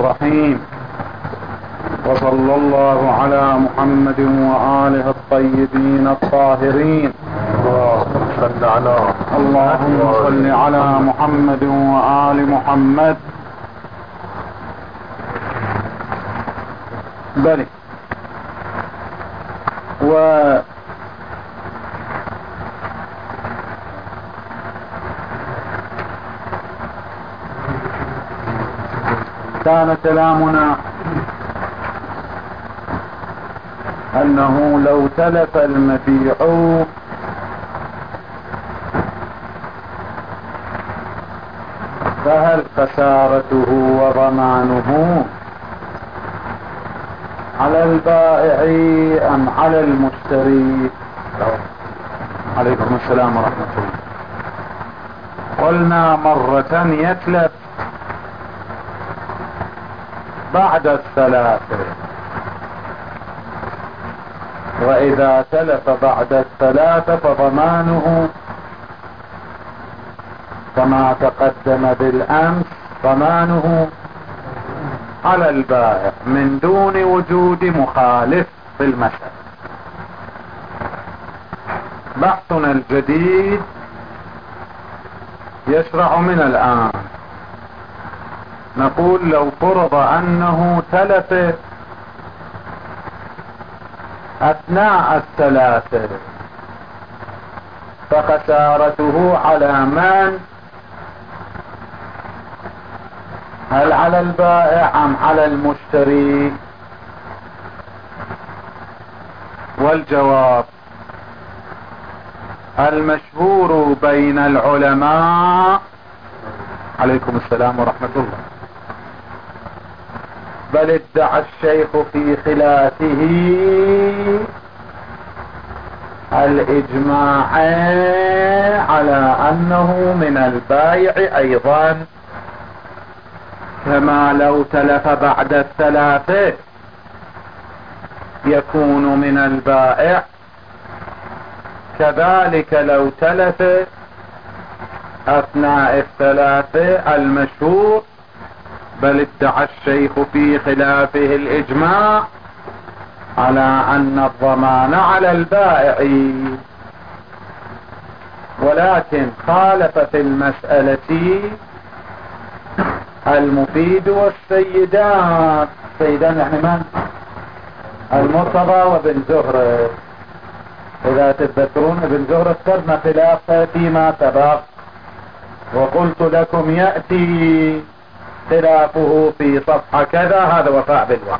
الرحيم. وصلى الله على محمد وآله الطيبين الطاهرين. اللهم صل على محمد وآل محمد. بلي كان كلامنا أنه لو تلف المبيع فهل خسارته وضمانه على البائع أم على المشتري؟ عليكم السلام ورحمة الله. قلنا مرة يتلف بعد الثلاثة، وإذا تلف بعد الثلاثة فضمانه كما تقدم بالأمس، ضمانه على البائع من دون وجود مخالف في المسألة. بحثنا الجديد يشرع من الآن. نقول لو فرض أنه تلف أثناء الثلاثة فخسارته على من؟ هل على البائع أم على المشتري؟ والجواب المشهور بين العلماء، عليكم السلام ورحمة الله، بل ادعى الشيخ في خلافه الإجماع على أنه من البائع أيضا، كما لو تلف بعد الثلاثة يكون من البائع، كذلك لو تلف أثناء الثلاثة المشهور، بل ادعى الشيخ في خلافه الإجماع على أن الضمان على البائع، ولكن خالف في المسألة المفيد والسيدان. السيدان يعني من؟ المرتضى وابن زهرة. إذا تتذكرون ابن زهرة ذكرنا خلافه فيما سبق، وقلت لكم يأتي خلافه في صفحة كذا، هذا وفاء بالوعد.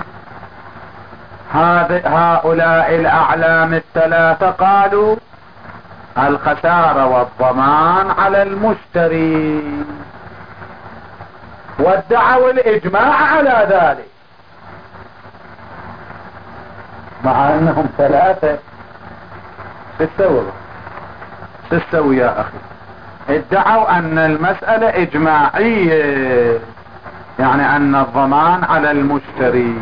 هؤلاء الأعلام الثلاثة قالوا الخسارة والضمان على المشتري، وادعوا الإجماع على ذلك، مع أنهم ثلاثة. تستوي يا أخي. ادعوا أن المسألة إجماعية، يعني أن الضمان على المشتري،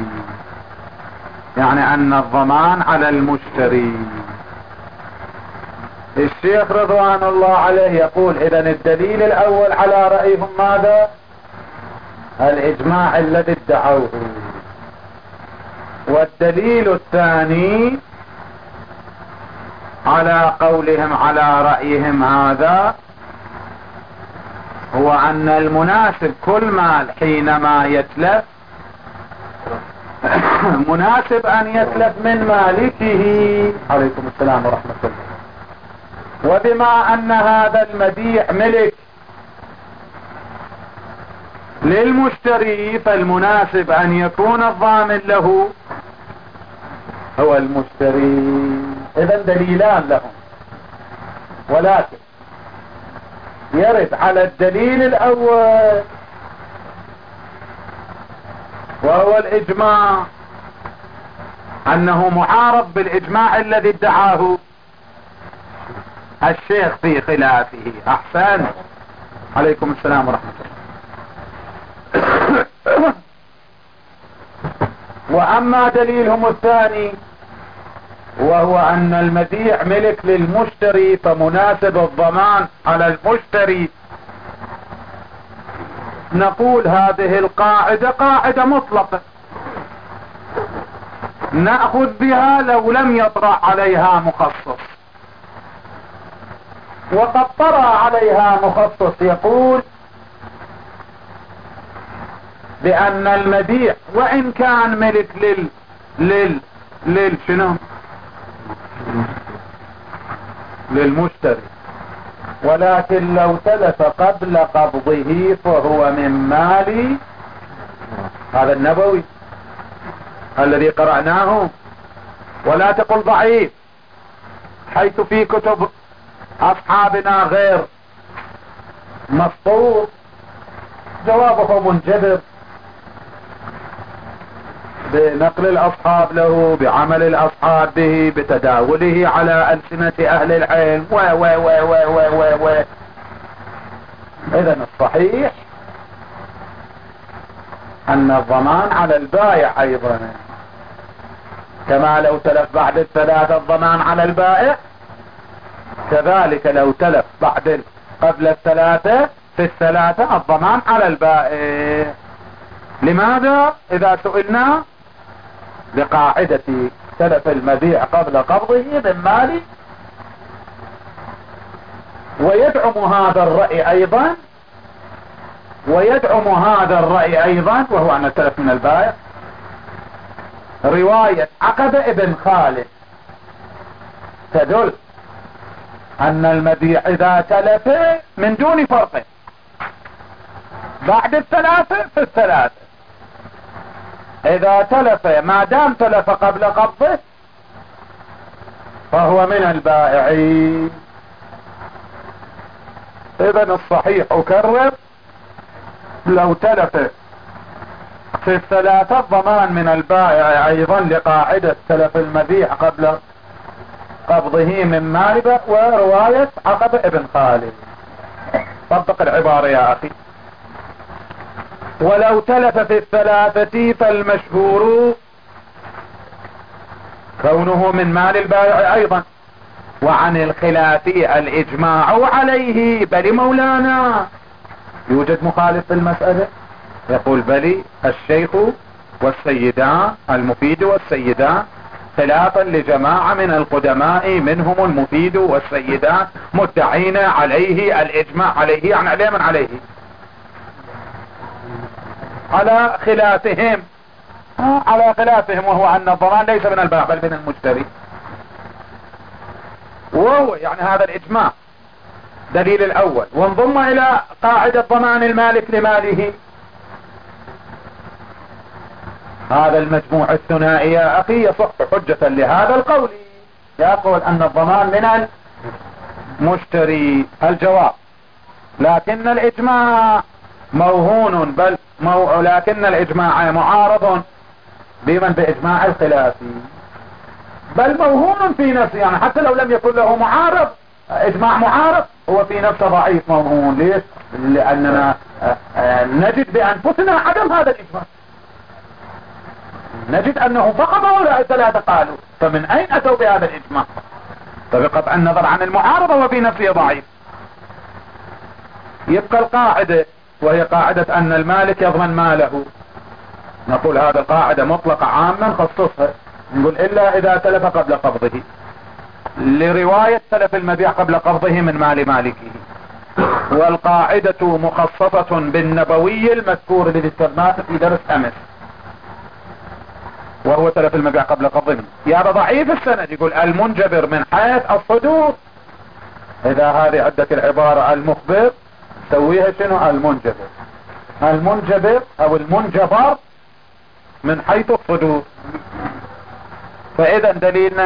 الشيخ رضوان الله عليه يقول إذن الدليل الأول على رأيهم ماذا؟ الإجماع الذي ادعوه. والدليل الثاني على قولهم على رأيهم هذا هو أن المناسب كل مال حينما يتلف مناسب أن يتلف من مالكه، عليكم السلام ورحمة الله. وبما أن هذا المبيع ملك للمشتري فالمناسب أن يكون الضامن له هو المشتري. إذن دليلان لهم، ولكن يرد على الدليل الأول وهو الإجماع أنه معارض بالإجماع الذي ادعاه الشيخ في خلافه. أحسن، عليكم السلام ورحمة الله. وأما دليلهم الثاني وهو أن المبيع ملك للمشتري فمناسب الضمان على المشتري، نقول هذه القاعدة قاعدة مطلقة نأخذ بها لو لم يطرأ عليها مخصص. وقد طرأ عليها مخصص يقول بأن المبيع وإن كان ملك شنو للمشتري، ولكن لو تلف قبل قبضه فهو من مال هذا النبوي الذي قرأناه. ولا تقل ضعيف حيث في كتب أصحابنا غير مسطور، جوابه منجبر بنقل الأصحاب له، بعمل الأصحاب به، بتداوله على ألسنة أهل العلم و و و و و و و إذن الصحيح أن الضمان على البائع أيضا، كما لو تلف بعد الثلاثة الضمان على البائع، كذلك لو تلف قبل الثلاثة في الثلاثة الضمان على البائع. لماذا؟ إذا سئلنا لقاعدة تلف المبيع قبل قبضه من مال. ويدعم هذا الرأي أيضا وهو أن التلف من البائع رواية عقبة ابن خالد تدل أن المبيع إذا تلف من دون فرق بعد الثلاثة في الثلاثة، إذا تلف ما دام تلف قبل قبضه فهو من البائعين. إذن الصحيح أكرر لو تلف في الثلاثة الضمان من البائع أيضا لقاعدة تلف المبيع قبل قبضه من مال ورواية عقبة ابن خالد. طبق العبارة يا أخي. ولو تلف في الثلاثة فالمشهور كونه من مال البائع أيضا، وعن الخلاف الإجماع عليه. بل مولانا يوجد مخالف في المسألة؟ يقول بلي الشيخ والسيدان، المفيد والسيدان، خلافا لجماعة من القدماء منهم المفيد والسيدان مدعين عليه الإجماع عليه. يعني عليه من عليه على خلافهم وهو أن الضمان ليس من البائع بل من المشتري، وهو يعني هذا الإجماع دليل الأول. وانضم إلى قاعدة ضمان المالك لماله هذا المجموع الثنائي يا أخي يصح حجة لهذا القول، يقول أن الضمان من المشتري. الجواب لكن الإجماع موهون لكن الإجماع معارض بمن بإجماع الخلافي، بل موهون في نفسه. يعني حتى لو لم يكن له معارض إجماع معارض هو في نفسه ضعيف موهون. ليش؟ لأننا نجد بأنفسنا عدم هذا الإجماع، نجد أنه فقط هؤلاء الثلاثة قالوا، فمن أين أتوا بهذا الإجماع؟ فبقطع النظر عن المعارضة وفي نفسه ضعيف. يبقى القاعدة وهي قاعدة أن المالك يضمن ماله. نقول هذا القاعدة مطلقة عامة نخصصها، نقول إلا إذا تلف قبل قبضه، لرواية تلف المبيع قبل قبضه من مال مالكه. والقاعدة مخصصة بالنبوي المذكور الذي استخدمناه في درس أمس وهو تلف المبيع قبل قبضه. يا ضعيف السند يقول المنجبر من حيث الصدور. إذا هذه عدة العبارة المخبر سويها شنو؟ المنجبر أو المنجبر من حيث الصدور. فإذا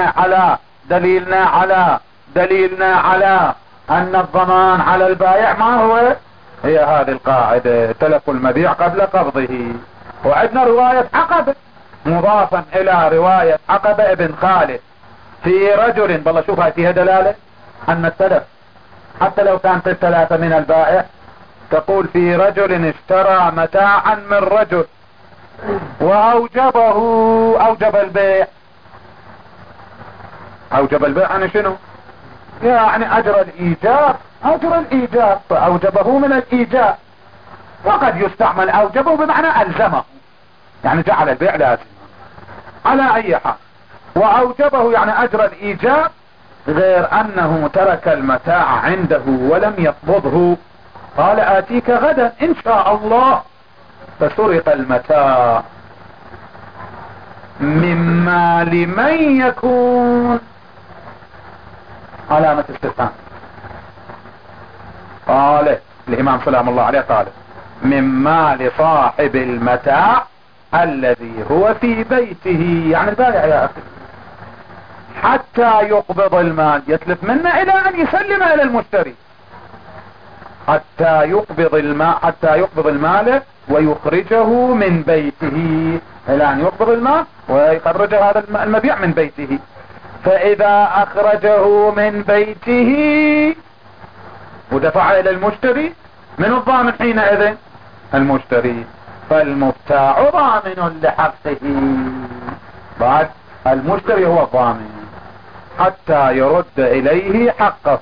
دليلنا على أن الضمان على البائع ما هو؟ هي هذه القاعدة تلف المبيع قبل قبضه. وعندنا رواية عقبة مضافا إلى رواية عقبة ابن خالد في رجل، بالله شوف هاي فيها دلالة أن التلف حتى لو كانت الثلاثة من البائع. تقول في رجل اشترى متاعا من رجل أوجب البيع. يعني شنو؟ يعني أجر الإيجاب فأوجبه من الإيجاب. وقد يستعمل اوجبه بمعنى الزمه، يعني جعل البيع لازم على اي حال. واوجبه يعني اجر الايجاب، غير انه ترك المتاع عنده ولم يقبضه، قال اتيك غدا ان شاء الله، فسرق المتاع. مما لمن يكون علامة استفهام. قال الامام سلام الله عليه قال مما لصاحب المتاع الذي هو في بيته، يعني البائع يا اخي، حتى يقبض المال، يتلف منه الى ان يسلم الى المشتري، حتى يقبض المال ويخرجه من بيته، الى ان يقبض المال ويخرج هذا المبيع من بيته. فاذا اخرجه من بيته ودفع الى المشتري، من الضامن حينئذ؟ المشتري. فالمبتاع ضامن لحقه، بعد المشتري هو الضامن حتى يرد اليه حقه.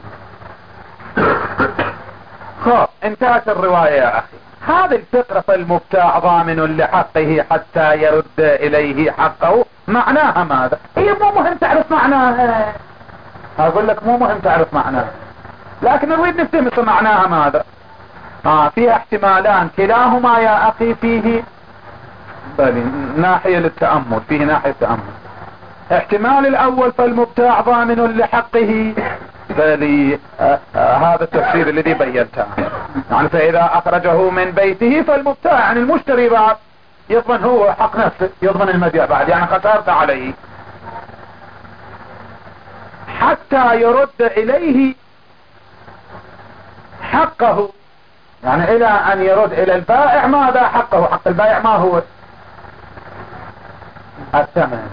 خلاص انتهت الرواية يا اخي. هذه الفقرة فالمبتاع ضامن لحقه حتى يرد اليه حقه، معناها ماذا؟ هي مو مهم تعرف معناها، اقول لك مو مهم تعرف معناها، لكن نريد نفهم معناها ماذا. فيها احتمالان، كلاهما يا اخي فيه ناحية للتأمل، فيه ناحية تأمل. احتمال الاول فالمبتاع ضامن لحقه، هذا التفسير الذي بينته، يعني فاذا اخرجه من بيته فالمبتاع يعني المشتري بعد يضمن هو حق نفسه، يضمن المبيع بعد، يعني خسرت عليه حتى يرد اليه حقه، يعني الى ان يرد الى البائع ماذا؟ حقه. حق البائع ما هو؟ الثمن.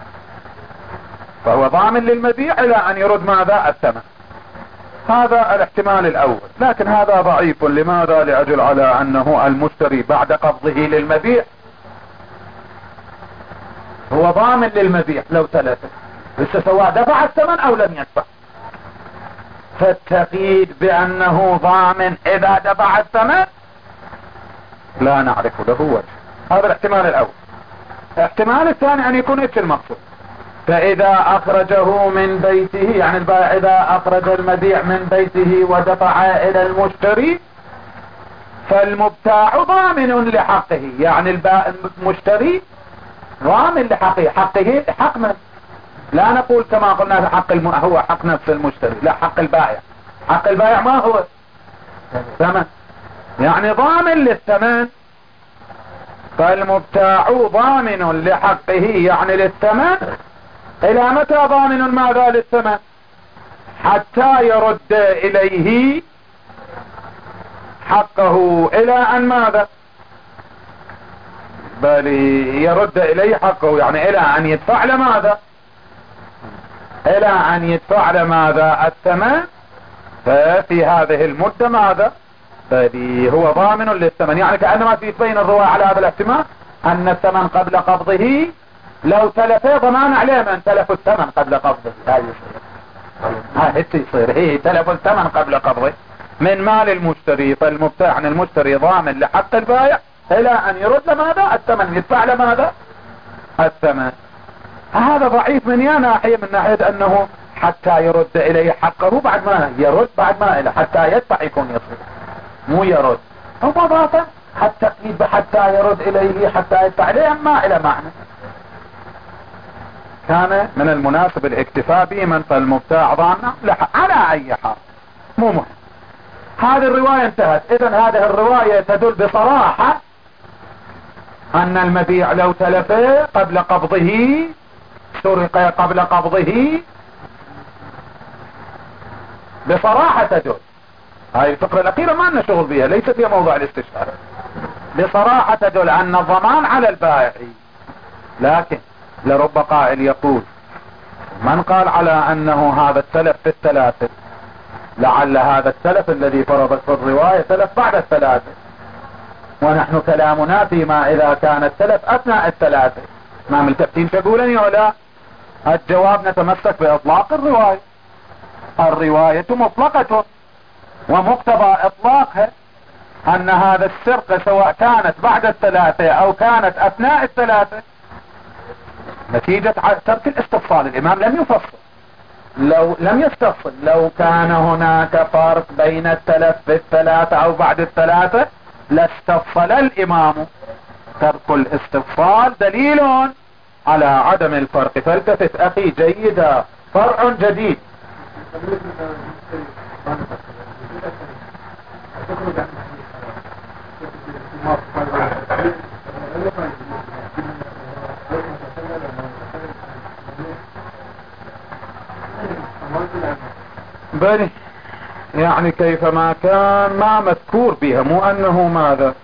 فهو ضامن للمبيع الى ان يرد ماذا؟ الثمن. هذا الاحتمال الاول، لكن هذا ضعيف. لماذا؟ لاجل على انه المشتري بعد قبضه للمبيع هو ضامن للمبيع لو تلفه، لسه سواء دفع الثمن او لم يدفع. فالتقييد بانه ضامن اذا دفع الثمن لا نعرف له وجه. هذا الاحتمال الاول. الاحتمال الثاني ان يكون ايش المقصود؟ فاذا اخرجه من بيته، يعني البائع اذا اخرج المبيع من بيته ودفع الى المشتري فالمبتاع ضامن لحقه، يعني المشتري ضامن لحقه. حقه حق من؟ لا نقول كما قلنا حق هو حق نفس المشتري، لا، حق البائع. حق البائع ما هو؟ ثمن، يعني ضامن للثمن. فالمبتاع ضامن لحقه يعني للثمن. الى متى ضامن ماذا للثمن؟ حتى يرد اليه حقه، الى ان ماذا؟ بل يرد اليه حقه يعني الى ان يدفع لماذا؟ الى ان يدفع لماذا؟ الثمن. ففي هذه المدة ماذا؟ بل هو ضامن للثمن، يعني كأنما تبين الرواية على هذا الاحتمال ان الثمن قبل قبضه لو تلفه ضمان عليه من تلف الثمن قبل قبضه. هاي يصير هي تلف الثمن قبل قبضه من مال المشتري. فالمبتاع عن المشتري ضامن لحق البائع الى ان يرد ماذا؟ الثمن، يدفع لماذا؟ الثمن. هذا ضعيف من يا ناحية، من ناحية انه حتى يرد اليه حقه، بعد ما يرد بعد ما الى حتى يدفع يكون يصير، مو يرد. هو ضافة حتى تقييد حتى يرد اليه حتى يدفع اليه، ما الى معنى. كان من المناسب الاكتفاء بمن فالمبتاع ضامن على اي حال، مو مهم. هذه الرواية انتهت. اذا هذه الرواية تدل بصراحة ان المبيع لو تلف قبل قبضه، سرق قبل قبضه، بصراحة تدل. هاي الفقرة الاخيرة ما لنا شغل بها، ليست هي موضوع الاستشهاد. بصراحة تدل ان الضمان على البائع. لكن لرب قائل يقول من قال على انه هذا التلف في الثلاثة؟ لعل هذا التلف الذي فرضت في الرواية تلف بعد الثلاثة، ونحن كلامنا فيما اذا كان التلف اثناء الثلاثة. ما ملتفتين تقولني ولا؟ الجواب نتمسك باطلاق الرواية. الرواية مطلقة ومقتضى اطلاقها ان هذا السرقة سواء كانت بعد الثلاثة او كانت اثناء الثلاثة نتيجة ترك الاستفصال. الامام لم يفصل، لو لم يستفصل، لو كان هناك فرق بين التلف بالثلاثة او بعد الثلاثة لاستفصل الامام. ترك الاستفصال دليل على عدم الفرق. فالتفت اخي جيدا، فرع جديد. بني يعني كيفما كان ما مذكور بها، مو انه ماذا،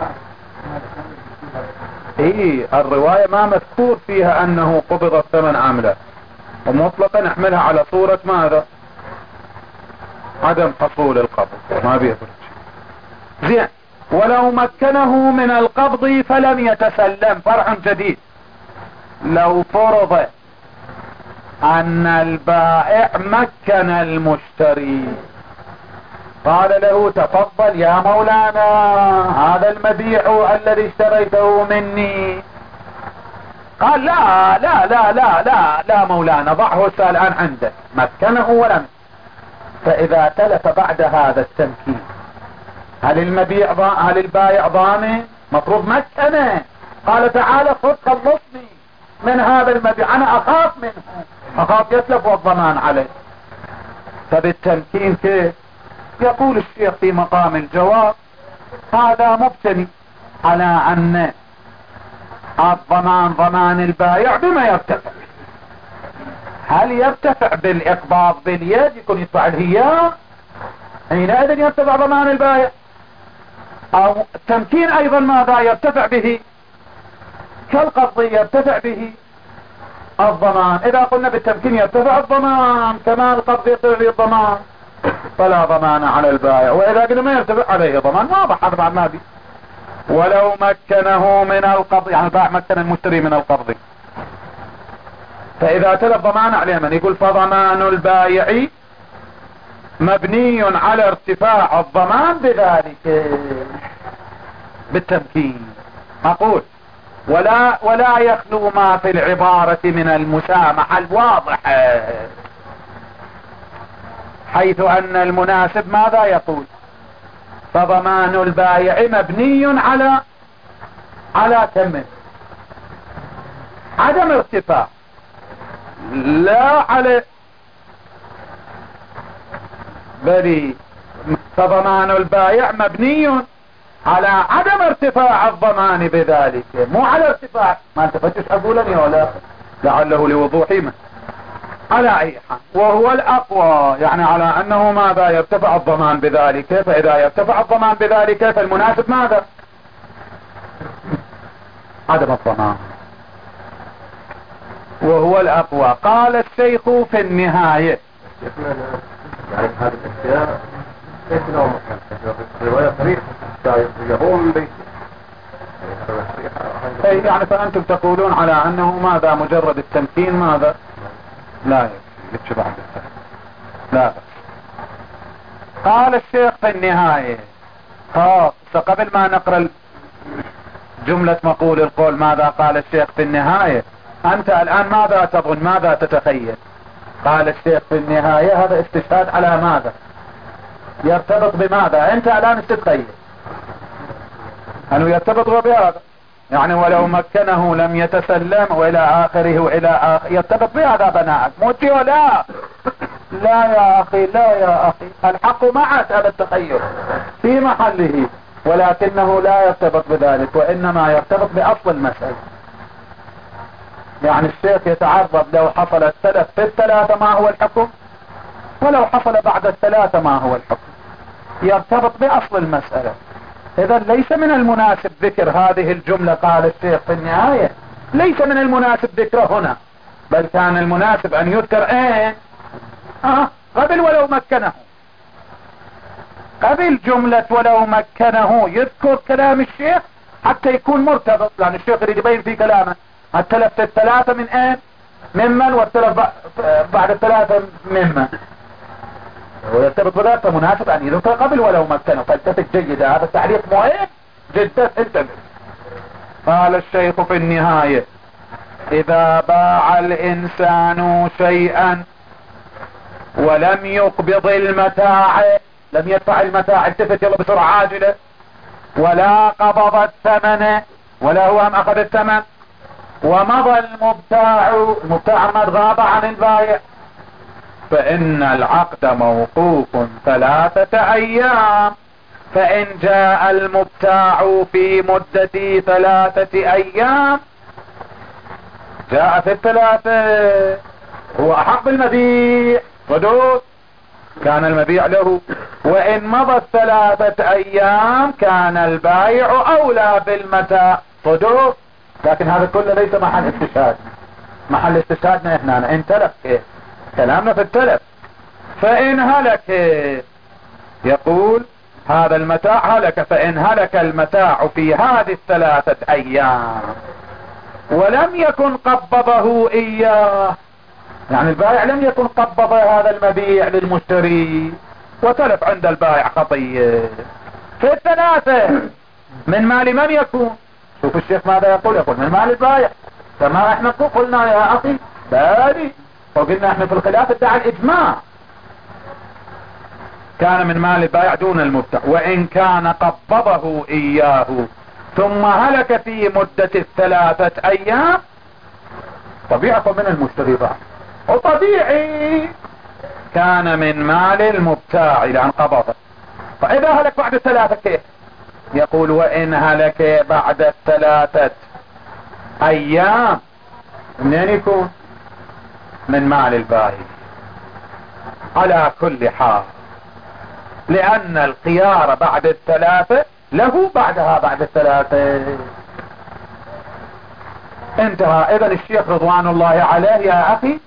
ايه الرواية ما مذكور فيها انه قبض الثمن عملا، ومطلقا نحملها على صورة ماذا، عدم حصول القبض، ما بيخرج. زين، ولو مكنه من القبض فلم يتسلم، فرع جديد. لو فرض ان البائع مكن المشتري، قال له تفضل يا مولانا هذا المبيع الذي اشتريته مني، قال لا لا لا لا لا لا مولانا ضعه الآن عندك، مكنه ولم. فاذا تلف بعد هذا التمكين هل البائع ضامن؟ مفروض مكنه، قال تعالى خذ خلصني من هذا المبيع، انا اخاف منه، اخاف يتلف والضمان عليه. فبالتمكين كيف؟ يقول الشيخ في مقام الجواب هذا مبتني على ان الضمان ضمان البائع بما يرتفع. هل يرتفع بالاقباض باليد يكون يدفع الهيام، حينئذ يرتفع ضمان البائع، او التمكين ايضا ماذا يرتفع به كالقبض يرتفع به الضمان. اذا قلنا بالتمكين يرتفع الضمان كما القبض يرتفع به الضمان فلا ضمان على البائع، واذا قلنا ما يرتفع عليه ضمان واضح هذا بعد ما بي. ولو مكنه من القبض، يعني البائع مكن المشتري من القبض، فاذا تلف ضمان عليه من يقول فضمان البائع مبني على ارتفاع الضمان بذلك بالتمكين. اقول ولا يخلو ما في العبارة من المسامحة الواضحة، حيث ان المناسب ماذا يقول فضمان البائع مبني على كم عدم ارتفاع، لا على بل فضمان البائع مبني على عدم ارتفاع الضمان بذلك، مو على ارتفاع. ما انت فتش اقولني ولا لعله لوضوحي ما على اي حال، وهو الاقوى يعني على انه ماذا يرتفع الضمان بذلك. فاذا يرتفع الضمان بذلك فالمناسب ماذا عدم الضمان، وهو الاقوى. قال الشيخ في النهاية يعني هذه الاشياء كيف لو الرواية صريحة يبوه من بيته يعني فانتم تقولون على انه ماذا مجرد التمكين ماذا لا يكفي بعد الثلاث. لا بس قال الشيخ في النهاية قبل ما نقرأ جملة مقول القول ماذا قال الشيخ في النهاية، انت الان ماذا تظن ماذا تتخيل؟ قال الشيخ في النهاية هذا استشهاد على ماذا يرتبط بماذا؟ انت الان تتخيل انه يرتبط بهذا، يعني ولو مكنه لم يتسلم والى اخره والى اخر يرتبط بهذا بناءك موتي ولا لا يا اخي لا يا اخي الحق معك هذا التخيل في محله، ولكنه لا يرتبط بذلك وانما يرتبط باصل المسألة. يعني الشيخ يتعرض لو حصل التلف في الثلاثة ما هو الحكم، ولو حصل بعد الثلاثة ما هو الحكم، يرتبط باصل المسألة. اذا ليس من المناسب ذكر هذه الجملة قال الشيخ في النهاية، ليس من المناسب ذكره هنا، بل كان المناسب ان يذكر اين قبل ولو مكنه، قبل جملة ولو مكنه يذكر كلام الشيخ حتى يكون مرتبط، لان الشيخ يريد يبين في كلامه التلف في الثلاثة من اين ممن، والتلف بعد الثلاثة ممن. ويرتبط بذلك فمناسب ان يذكر قبل ولو مكنه. فالتفت جيدا، هذا التعليق مهم جدا، انتبه. قال الشيخ في النهاية: اذا باع الانسان شيئا ولم يقبض المتاع، لم يدفع المتاع، التفت يلا بسرعة عاجلة، ولا قبض الثمن، ولا هو هم اخذ الثمن، ومضى المبتاع ما غاب عن البائع، فان العقد موقوف 3 ايام. فان جاء المبتاع في مدة 3 ايام، جاء في 3 هو احق بالمبيع ودود، كان المبيع له. وان مضت 3 ايام كان البائع اولى بالمتاع ودود. لكن هذا كله ليس محل استشهاد، محل استشهادنا هنا ان تلف، كلامنا في التلف. فان هلك، يقول هذا المتاع هلك، فان هلك المتاع في هذه 3 ايام ولم يكن قبضه اياه، يعني البائع لم يكن قبض هذا المبيع للمشتري وتلف عند البائع خطية، في 3 من مال من يكون؟ شوف الشيخ ماذا يقول، يقول من مال البائع، كما احنا قلنا يا اخي بادي، وقلنا احنا في الخلاف ادعى الاجماع، كان من مال البائع دون المبتاع. وان كان قبضه اياه ثم هلك في مدة 3 ايام، طبيعي من المشتري ضاع، وطبيعي كان من مال المبتاع لان قبضه. فاذا هلك بعد 3 كيف؟ يقول وان هلك بعد 3 ايام، منين يكون؟ من مال البائع. على كل حال، لان الخيار بعد 3 له بعدها بعد 3. انتهى. اذا الشيخ رضوان الله عليه يا اخي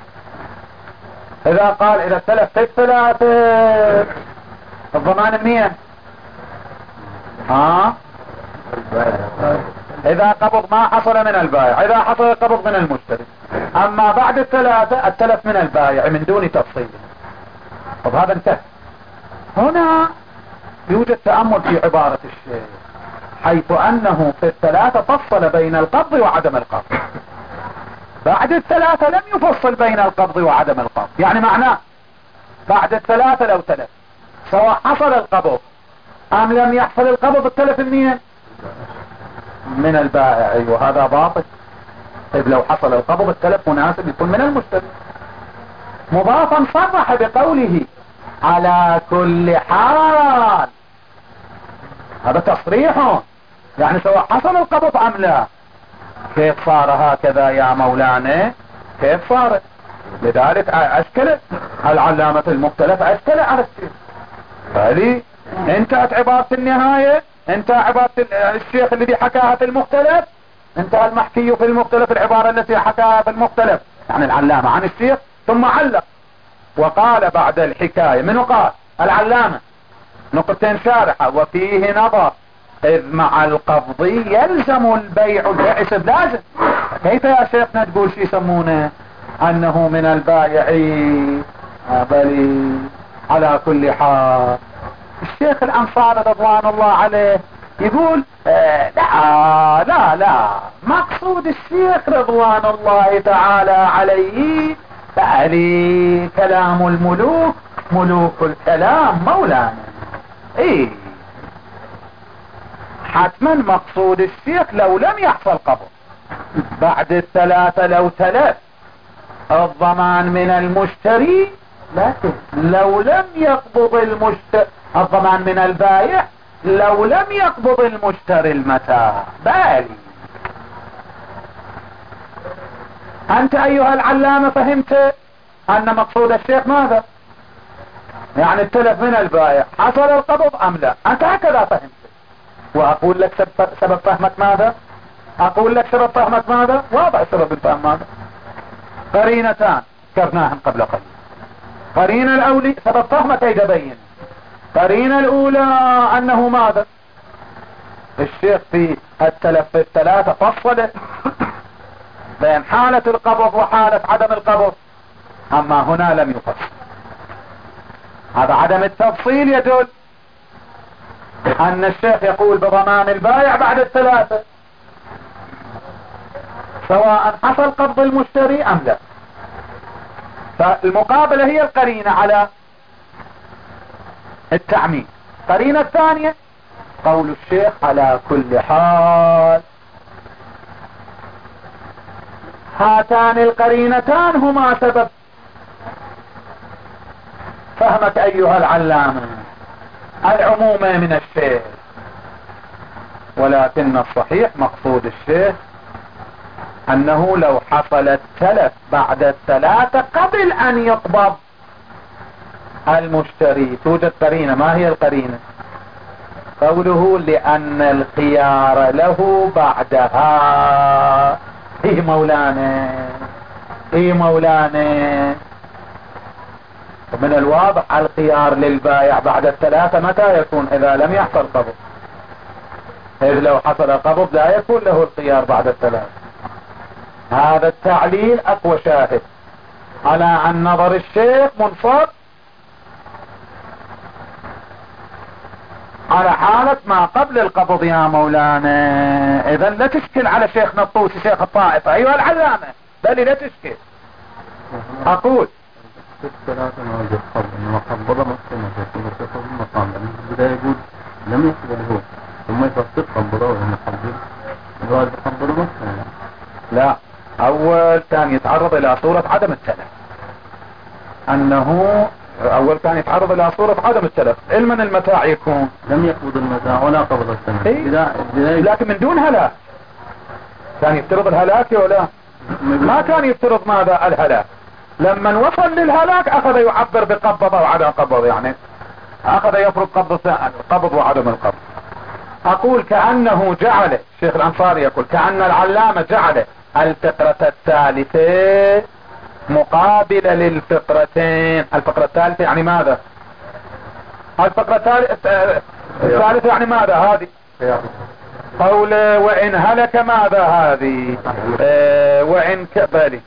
اذا قال اذا تلف في 3 الضمان منين؟ اذا قبض ما حصل من البائع، اذا حصل القبض من المشتري. اما بعد 3 التلف من البائع من دون تفصيل. طب هذا انتهى. هنا يوجد تأمل في عبارة الشيخ، حيث انه في 3 فصل بين القبض وعدم القبض، بعد 3 لم يفصل بين القبض وعدم القبض. يعني معناه بعد 3 لو تلف سواء حصل القبض ام لم يحصل القبض، التلف منين؟ من البائع. وهذا باطل. طيب لو حصل القبض التلف مناسب يكون من المشتري. مضافا صرح بقوله على كل حال، هذا تصريح، يعني سواء حصل القبض ام لا. كيف صار هكذا يا مولانا؟ كيف صار؟ لذلك اشكل العلامة المختلف، اشكل على الشيخ. فهذه انتهت عبارة النهاية، انتهى عبارة الشيخ الذي حكاها في المختلف، انتهى المحكي في المختلف العبارة التي حكاها في المختلف، يعني العلامة عن الشيخ. ثم علق وقال بعد الحكاية، منه قال؟ العلامة، نقطتين شارحة: وفيه نظر، إذ مع القبض يلزم البيع، البيع يصير لازم. كيف يا شيخنا تقول شي يسمونه أنه من البائع؟ بل على كل حال الشيخ الأنصاري رضوان الله عليه يقول لا لا لا، مقصود الشيخ رضوان الله تعالى عليه بل كلام الملوك، ملوك الكلام مولانا. ايه حتما مقصود الشيخ لو لم يحصل قبض بعد 3 لو تلف الضمان من المشتري، لكن لو لم يقبض المشتري الضمان من البائع لو لم يقبض المشتري المتاع. بالي انت ايها العلامة فهمت ان مقصود الشيخ ماذا؟ يعني التلف من البائع، حصل القبض ام لا؟ انت هكذا فهمت. واقول لك سبب فهمك ماذا؟ اقول لك سبب فهمك ماذا؟ واضح سبب الفهم ماذا؟ قرينتان ذكرناهم قبل قليل. قرينة الاولى سبب فهمك يتبين. قرينة الاولى انه ماذا؟ الشيخ في التلف في 3 فصل بين حالة القبض وحالة عدم القبض، اما هنا لم يفصل. هذا عدم التفصيل يدل ان الشيخ يقول بضمان البائع بعد الثلاثة، سواء حصل قبض المشتري ام لا. فالمقابلة هي القرينة على التعميم. القرينة الثانية قول الشيخ على كل حال. هاتان القرينتان هما سبب فهمك ايها العلامة العموم من الشيخ، ولكن الصحيح مقصود الشيخ انه لو حصل التلف بعد الثلاثة قبل ان يقبض المشتري توجد قرينة. ما هي القرينة؟ قوله لان الخيار له بعدها. ايه مولانا، ايه مولانا، ومن الواضح الخيار للبائع بعد الثلاثة متى يكون؟ اذا لم يحصل قبض، اذ لو حصل قبض لا يكون له الخيار بعد الثلاثة. هذا التعليل اقوى شاهد على ان نظر الشيخ منصب على حالة ما قبل القبض يا مولانا. اذا لا تشكل على شيخ نطوسي شيخ الطائفة ايها العلامة، بل لا تشكل. اقول الثلاثة ما وجد قبض، انما قبض مصنع ثم تقبض المقام، لأن في البداية يقول لم يقبض هو ثم يفصل قبضه وهم يقبض الوالد قبض مصنع. لا، اول كان يتعرض الى صورة عدم التلف، انه اول كان يتعرض الى صورة عدم التلف. علما المتاع يكون لم يقبض المتاع ولا قبض الثمن، لكن من دون هلاك. كان يفترض الهلاك ولا ما كان يفترض ماذا؟ الهلاك. لما وصل للهلاك اخذ يعبر بقبض او عدم قبض، يعني اخذ يفرض قبض وعدم القبض. اقول كأنه جعل الشيخ الانصاري يقول كأن العلامة جعل الفقرة الثالثة مقابلة للفقرتين. الفقرة الثالثة يعني ماذا؟ الفقرة الثالثة يعني ماذا؟ هذه قول وإن هلك ماذا هذه؟ وإن كبالي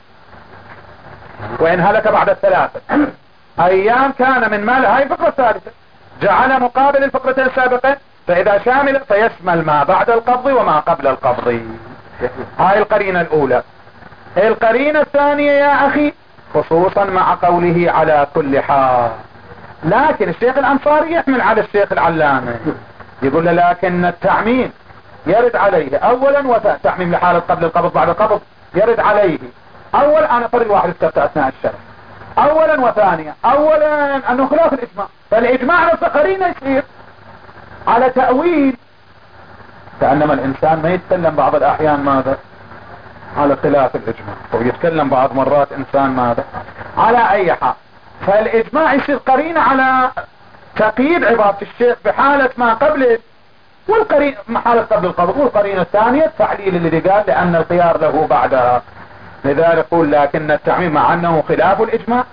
وإن هلك بعد الثلاثة أيام كان من مال. هاي الفقرة الثالثة جعل مقابل الفقرتين السابقة، فإذا شامل فيشمل ما بعد القبض وما قبل القبض. هاي القرينة الأولى. القرينة الثانية يا أخي خصوصا مع قوله على كل حال، لكن الشيخ الأنصاري يحمل على الشيخ العلامة، يقول له لكن التعميم يرد عليه أولا وثانيا. تعميم لحالة قبل القبض بعد القبض يرد عليه. أول أنا فرق واحد استفت أثناء الشرح. أولا وثانيا، أولا أنه خلاف الإجماع، فالإجماع نفسه قرينة يصير على تأويل، كأنما الإنسان ما يتكلم بعض الأحيان ماذا؟ على خلاف الإجماع، ويتكلم بعض مرات إنسان ماذا؟ على أي حال. فالإجماع يصير قرينة على تقييد عبارة الشيخ بحالة ما قبل والقرينة حالة قبل القبض. والقرينة الثانية التعليل اللي قال لأن الخيار له بعدها. لذلك يقول لكن التعميم مع أنه خلاف الإجماع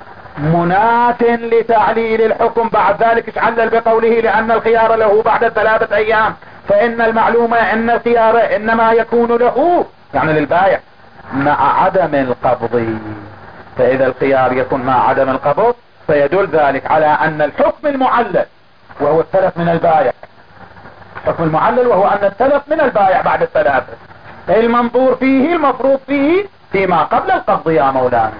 منات لتعليل الحكم بعد ذلك اشعلل بقوله لأن الخيار له بعد 3 أيام، فإن المعلومة أن الخيار إنما يكون له يعني للبائع مع عدم القبض. فإذا الخيار يكون مع عدم القبض فيدل ذلك على أن الحكم المعلل وهو التلف من البائع، الحكم المعلل وهو أن التلف من البائع بعد 3 المنظور فيه المفروض فيه فيما قبل القبض يا مولانا.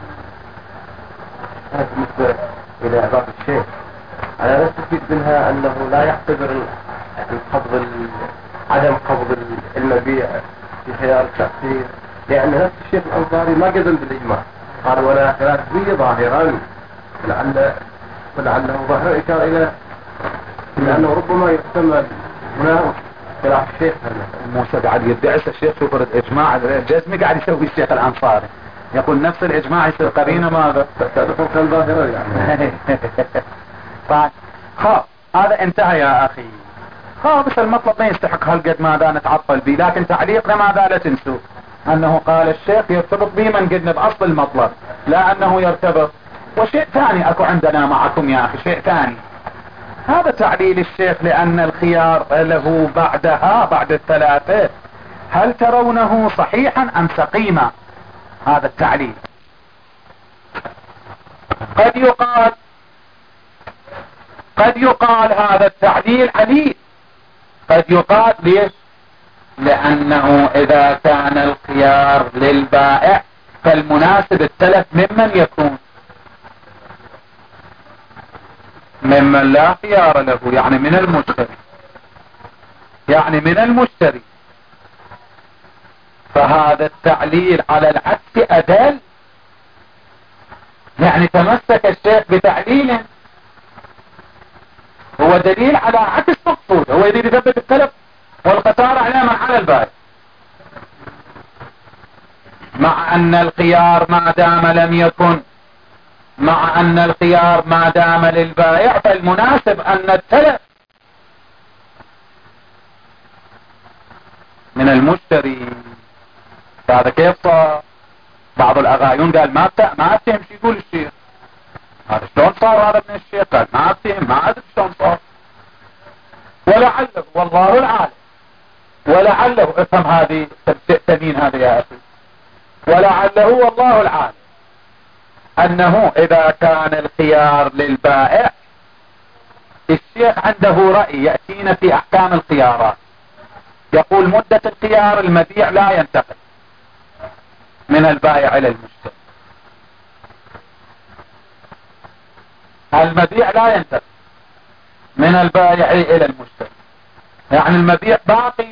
هذا بالنسبة إلى عبارة الشيخ أنا نستفيد منها أنه لا يعتبر القبض عدم قبض المبيع في خيار التأثير، لأن نفس الشيخ الأنصاري ما جزم بالإجماع، قال ولا خلاف به ظاهرا، ولعله ظاهر إشارة إلى لأنه ربما يحتمل هنا خلاف الشيخ. موسى قاعد يدعس الشيخ شوفرة إجماع الجزمي قاعد يسوي الشيخ الأنصاري، يقول نفس الإجماع يصير قرينة ماذا؟ تدخل كان ظاهرا يعني. طيب هذا انتهى يا أخي. بس المطلب ما يستحق هالقد ماذا نتعطل به، لكن تعليقنا ماذا لا تنسوا أنه قال الشيخ يرتبط به من قلنا بأصل المطلب، لا أنه يرتبط. وشيء ثاني أكو عندنا معكم يا أخي، شيء ثاني هذا تعليل الشيخ لأن الخيار له بعدها بعد 3 هل ترونه صحيحا أم سقيما؟ هذا التعليل قد يقال قد يقال هذا التعليل عليل، قد يقال ليش؟ لأنه إذا كان الخيار للبائع فالمناسب التلف ممن يكون؟ ممن لا خيار له، يعني من المشتري، يعني من المشتري. فهذا التعليل على العكس أدل، يعني تمسك الشيخ بتعليل هو دليل على عكس مقصود، هو يريد يثبت التلف والخسارة على من على البائع، مع أن الخيار ما دام لم يكن، مع أن الخيار ما دام للبائع فالمناسب أن التلف من المشتري. هذا كيف صار؟ بعض الأغايون قال ما أتهم شو يقول الشيخ، هذا شلون صار هذا من الشيخ؟ قال ما أتهم، ما أدري شلون صار، ولعله والله العالم، ولعله افهم هذه تمين هذا يا أخي، ولعله والله العالم أنه إذا كان الخيار للبائع، الشيخ عنده رأي يأتينا في أحكام الخيارات، يقول مدة الخيار المبيع لا ينتقل من البائع إلى المشتري، المبيع لا ينتقل من البائع إلى المشتري، يعني المبيع باقي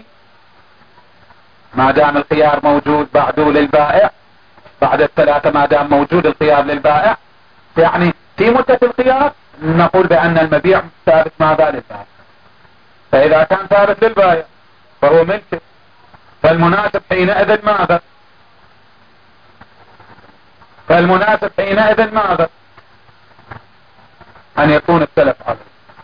ما دام الخيار موجود بعده للبائع، بعد الثلاثة ما دام موجود الخيار للبائع، يعني في مدة الخيار نقول بأن المبيع ثابت ماذا للبائع، فإذا كان ثابت للبائع فهو ملكه، فالمناسب حينئذ ماذا؟ فالمناسب حينئذ ماذا؟ أن يكون التلف عليه.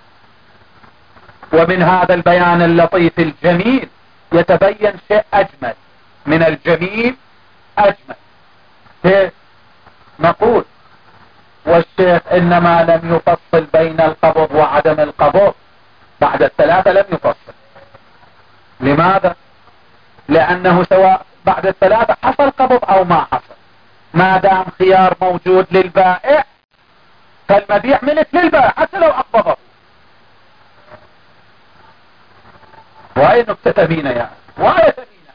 ومن هذا البيان اللطيف الجميل يتبين شيء أجمل من الجميل، أجمل كيف نقول والشيخ إنما لم يفصل بين القبض وعدم القبض، بعد الثلاثة لم يفصل. لماذا؟ لأنه سواء بعد الثلاثة حصل قبض أو ما حصل، ما دام خيار موجود للبائع فالمبيع ملك للبائع حتى لو أقبضه. وهي نكتة ثمينة يعني، وهي ثمينة،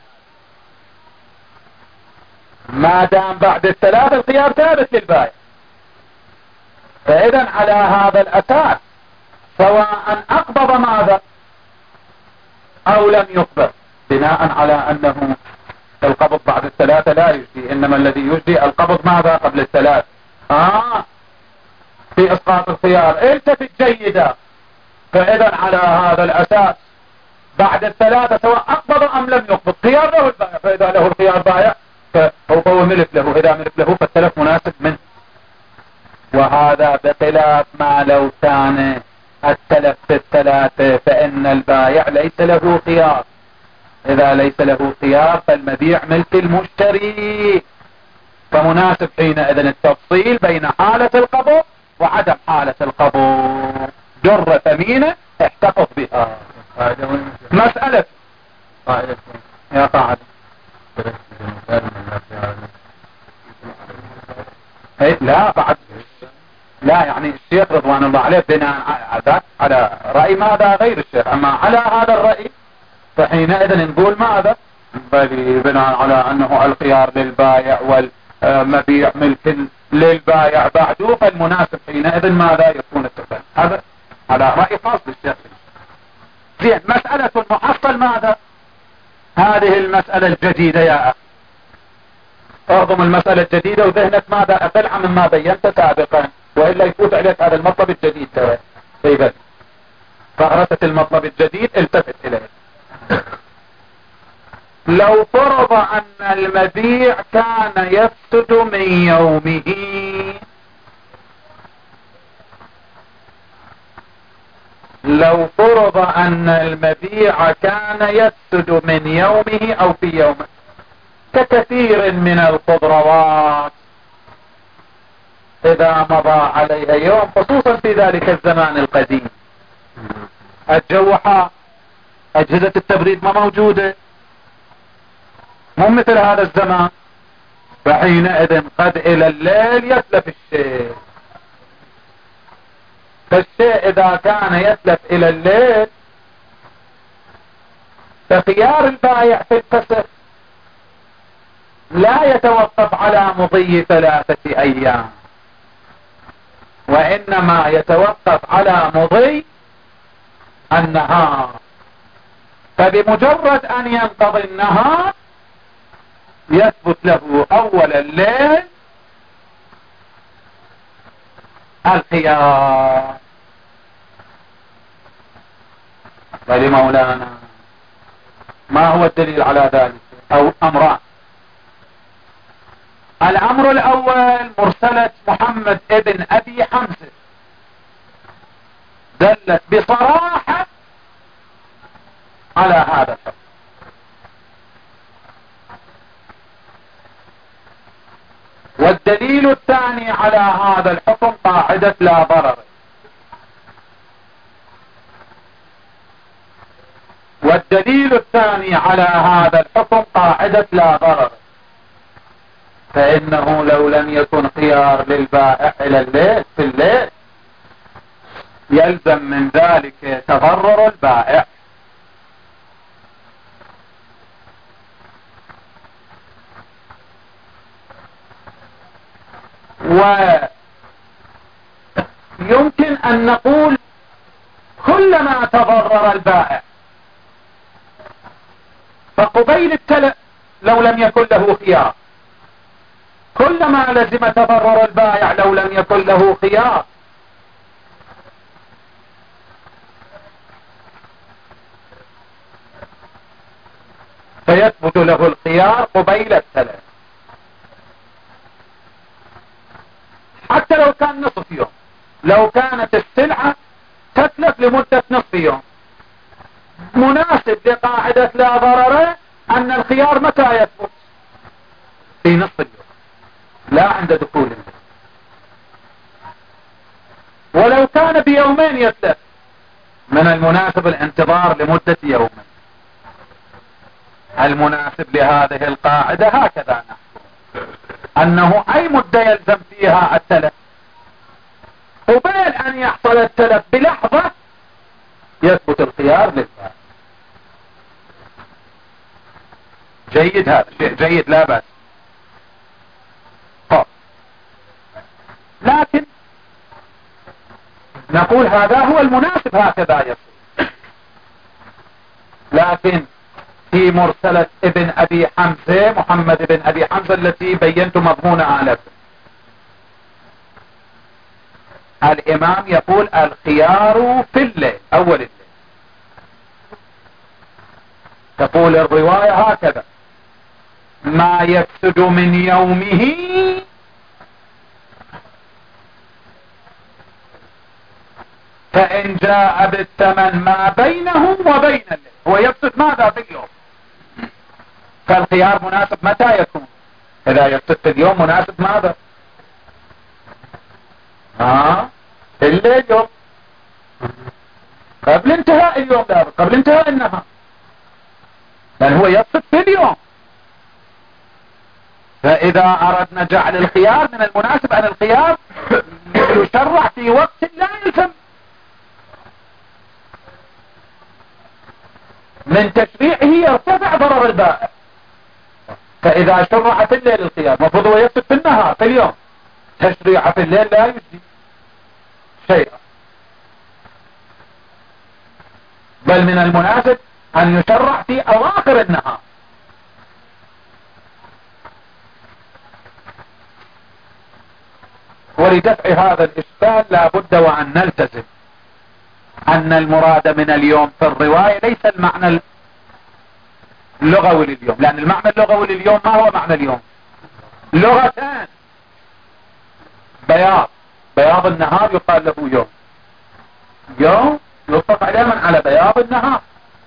ما دام بعد الثلاثة الخيار ثابت للبائع، فإذا على هذا الأساس سواء أقبض ماذا أو لم يقبض، بناء على أنه القبض بعد الثلاثة لا يجدي، إنما الذي يجدي القبض ماذا قبل الثلاث. في إسقاط الخيار التفت جيدا، فإذا على هذا الأساس بعد الثلاثة سواء أقبض أم لم يقبض خيار له البائع، فإذا له الخيار بائع فهو ملك له، إذا ملك له فالتلف مناسب منه. وهذا بخلاف ما لو كان التلف في الثلاثة، فإن البائع ليس له خيار، إذا ليس له خيار فالمبيع ملك المشتري، فمناسب حينئذ التفصيل بين حالة القبض وعدم حالة القبض. جرة ثمينة احتفظ بها. مسألة يا قاعدة لا بعد لا، يعني الشيخ رضوان الله عليه بناء على رأي ماذا غير الشيخ، أما على هذا الرأي فحينئذ نقول ماذا بناء على أنه الخيار للبائع والمبيع ملك للبائع بعده، فالمناسب حينئذ ماذا يكون التفل. هذا على رأي خاص بالشيخ. زين، مسألة المحصل ماذا؟ هذه المسألة الجديدة يا أخي، اهضم المسألة الجديدة وذهنك ماذا أقل مما بينت سابقا، وإلا يفوت عليك هذا المطلب الجديد. ترى طيب فهرسة المطلب الجديد التفت إليه. لو فرض أن المبيع كان يفسد من يومه، لو فرض أن المبيع كان يفسد من يومه أو في يومه، ككثير من الخضروات إذا مضى عليها يوم، خصوصا في ذلك الزمان القديم الجو حار، أجهزة التبريد ما موجودة، مو مثل هذا الزمان، فحينئذ قد إلى الليل يتلف الشيء، فالشيء إذا كان يتلف إلى الليل فخيار البائع في الفسخ لا يتوقف على مضي 3 أيام، وإنما يتوقف على مضي النهار. فبمجرد أن ينقضي النهار يثبت له أول الليل الخيار. ولمولانا ما هو الدليل على ذلك؟ أو أمران. الأمر الأول مرسلة محمد ابن أبي حمزة دلت بصراحة على هذا الحكم. والدليل الثاني على هذا الحكم قاعدة لا ضرر. والدليل الثاني على هذا الحكم قاعدة لا ضرر، فإنه لو لم يكن خيار للبائع إلى الليل في الليل يلزم من ذلك تضرر البائع. ويمكن أن نقول كلما تضرر البائع فقبيل التلف لو لم يكن له خيار، كلما لزم تضرر البائع لو لم يكن له خيار. فيثبت له الخيار قبيل التلف حتى لو كان نصف يوم. لو كانت السلعة تتلف لمدة نصف يوم مناسب لقاعدة لا ضرر أن الخيار متى يثبت؟ في نصف اليوم لا عند دخول البيت. ولو كان بيومين يتلف من المناسب الانتظار لمدة يومين. المناسب لهذه القاعدة هكذا نحكم أنه أي مدة يلزم فيها التلف قبل أن يحصل التلف بلحظة يثبت الخيار للبائع. جيد، هذا شيء جيد لا بأس. لكن نقول هذا هو المناسب هكذا يصير. لكن في مرسلة ابن أبي حمزة محمد ابن أبي حمزة التي بينت مضمونها لكم الإمام يقول الخيار في الليل أول الليل. تقول الرواية هكذا ما يفسد من يومه فإن جاء بالثمن ما بينه وبين الليل. هو يفسد ماذا في اليوم؟ فالخيار مناسب متى يكون؟ إذا يفسد في اليوم مناسب ماذا؟ في الليل يوم قبل انتهاء اليوم، لا قبل انتهاء النهار، لأن هو يفسد في اليوم. فإذا أردنا جعل الخيار من المناسب أن الخيار يشرع في وقت لا يلزم من تشريعه يرتفع ضرر البائع. فإذا شرع في الليل الخيار المفروض هو يفسد في النهار في اليوم، تشريع في الليل لا يجدي شيئا، بل من المناسب أن يشرع في أواخر النهار. ولدفع هذا الإشكال لا بد وأن نلتزم أن المراد من اليوم في الرواية ليس المعنى اللغوي لليوم، لأن المعنى اللغوي لليوم ما هو معنى اليوم؟ لغتان، بياض النهار يقال له يوم، يوم يطلق عليهم على بياض النهار.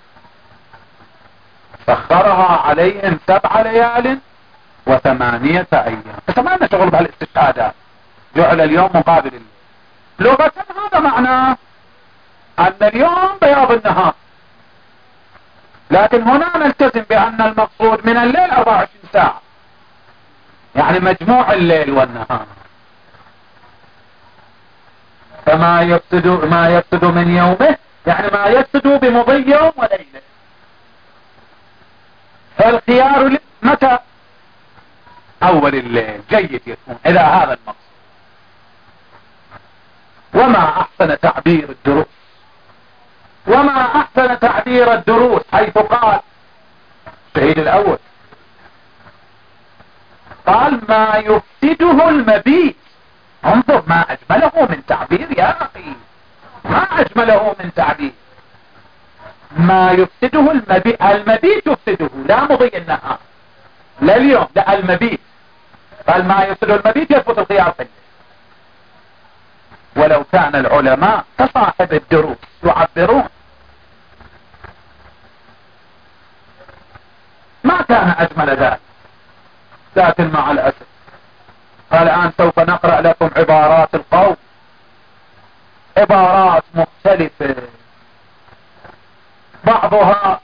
سخرها عليهم 7 ليال و8 أيام. فما لنا شغل بهالاستشهادات، جعل اليوم مقابل الليل. لغة هذا معناه أن اليوم بياض النهار، لكن هنا نلتزم بأن المقصود من الليل 24 ساعة، يعني مجموع الليل والنهار. ما يفسد من يومه يعني ما يفسد بمضي يوم وليلة. فالخيار متى؟ اول الليل. جيد يكون الى هذا المقصد. وما احسن تعبير الدروس، وما احسن تعبير الدروس حيث قال الشهيد الاول قال ما يفسده المبيت. انظر ما اجمله من تعبير يا اخي، ما اجمله من تعبير. ما يفسده المبيت، المبيت يفسده لا مضي النهار لا اليوم، لا المبيت. قال ما يفسده المبيت يثبت الخيار في الليل. ولو كان العلماء كصاحب الدروس يعبرون ما كان اجمل ذلك، لكن مع الاسف. الان سوف نقرأ لكم عبارات القوم، عبارات مختلفة بعضها